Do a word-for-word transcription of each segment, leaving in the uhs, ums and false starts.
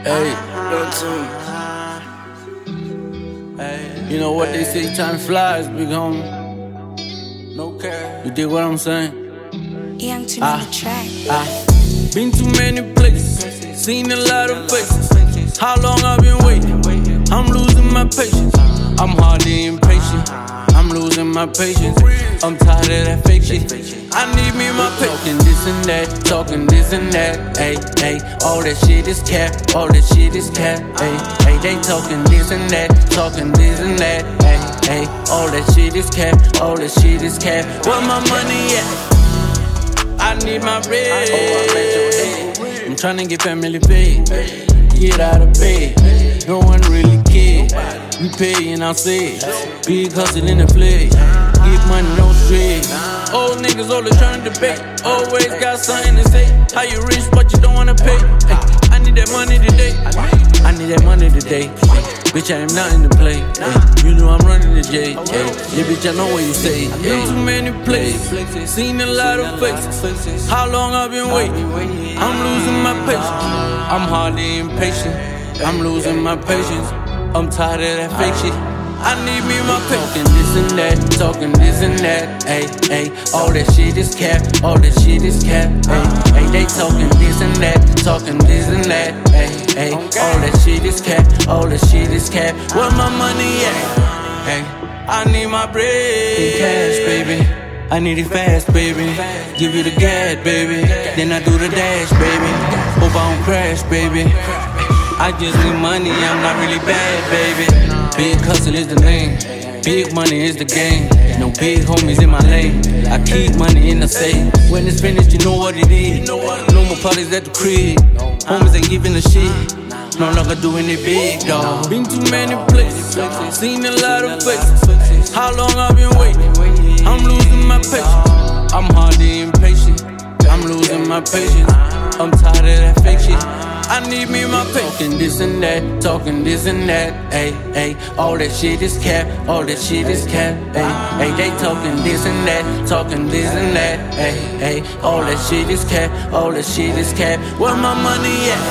Hey, you know what they say, time flies, big homie. No care. You dig what I'm saying? Young to Ah, the track. ah. Been to many places, seen a lot of faces. How long I've been waiting? I'm losing my patience. I'm hardly impatient. I'm losing my patience. I'm tired of that fake shit. I need me my patience. Talking this and that, talking this and that. Ay, ay, all that shit is cap, all that shit is cap. Ay, ay, they talking this and that, talking this and that. Ay, ay, all that shit is cap, all that shit is cap. Where my money at? I need my bread. I'm tryna get family paid. Get out of bed. No one really cares. We pay and I'll say big hustle in the flag. Get money, no stress. Old niggas always trying to debate. Always got something to say. How you rich but you don't wanna pay? Ay, I need that money today. I need that money today. Bitch, I am nothing to play. Ay, you know I'm running the J. Ay, yeah, bitch, I know what you say. Been too many places, seen a lot of faces. How long I've been waiting? I'm losing my patience. I'm hardly impatient. I'm losing my patience. I'm tired of that fake shit. I need me my patience. Talking this and that, talking this and that. Ay, ay, all that shit is cap, all that shit is cap. Ay, ay, they talking this and that, talking this and that. Ay, ay, all that shit is cap, all that shit is cap. Where my money at? Ay, I need my bread. In cash, baby. I need it fast, baby. Give you the gas, baby. Then I do the dash, baby. Hope I don't crash, baby. I just need money, I'm not really bad, baby. Big hustle is the name, big money is the game. No big homies in my lane, I keep money in the safe. When it's finished, you know what it is. No more parties at the crib, homies ain't giving a shit. No longer doing it big, dawg. Been too many places, seen a lot of faces. How long I've been waiting? I'm losing my patience. I'm hardly impatient. I'm losing my patience. I'm tired of that fake shit. I need me my patience. Talking this and that, talking this and that. Ay, ay, all that shit is cap, all that shit is cap. Ay, ay, they talking this and that, talking this and that. Ay, ay, all that shit is cap, all that shit is cap. Where my money at?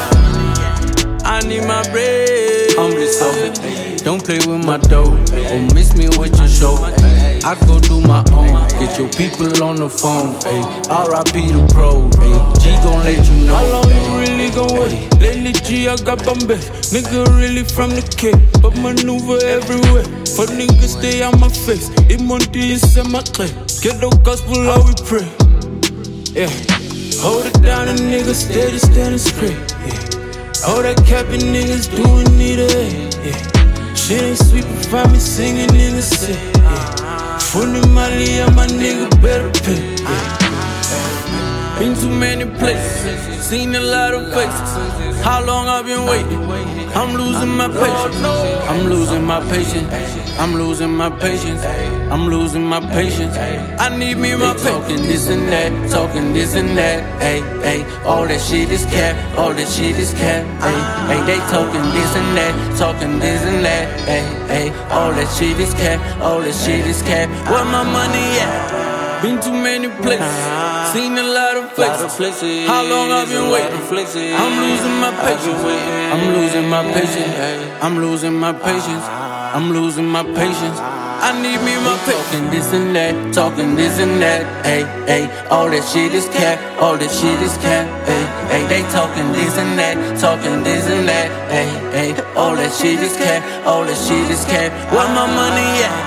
I need my bread. Humbly so, don't play with my dough or miss me with your show. I go do my own, get your people on the phone. R I P the pro, G gon' let you know. How long you really gon' wait? Lately G, I got Bombay. Nigga really from the Cape, but maneuver everywhere. For niggas stay on my face. It Monday is in my clay. Get the gospel how we pray. Yeah, hold it down and niggas steady standing straight. Yeah, all that capping niggas doing need a yeah. Shit ain't sweet, but find me singing in the city. Yeah. Funny Mali and my nigga better pay. Yeah. Been too many places, seen a lot of faces. How long I've been waiting? I'm losing my patience. I'm losing my patience. I'm losing my patience. I'm losing my patience. I need me my patience. Talking this and that, talking this and that. Ay, ay, all that shit is cap, all that shit is cap. Ay, ay, they talking this and that, talking this and that. Ay, ay, all that shit is cap, all that shit is cap. Where my money at? Been too many places, seen a lot of faces. How long I've been waiting? I'm losing my patience. I'm losing my patience. I'm losing my patience. I'm losing my patience. I need me my patience. Talking this and that, talking this and that. Ay, ay, all that shit is cap, all that shit is cap. Ay, ay, they talking this and that, talking this and that. Ay, ay, all that shit is cap, all that shit is cap. Where my money at?